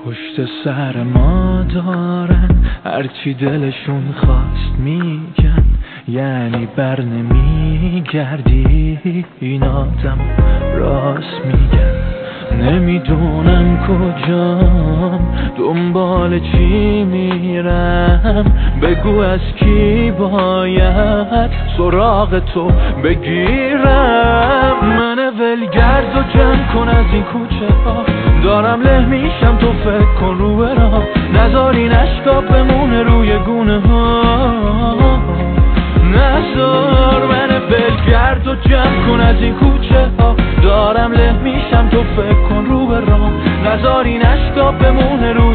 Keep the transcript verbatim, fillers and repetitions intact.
پشت سر ما دارن هرچی دلشون خواست میگن، یعنی بر نمیگردی، این آدم راست میگن. نمیدونم کجام دنبال چی میرم، بگو از کی باید سراغ تو بگیرم. من ولگرد و جمع کن از این کوچه ها، دارم له میشم تو فکر کن رو برام، نذار این اشکا بمونه روی گونه ها، نذار. من ولگرد و جمع کن از این کوچه ها، دارم له میشم تو فکر کن رو برام، نذار این اشکا بمونه رو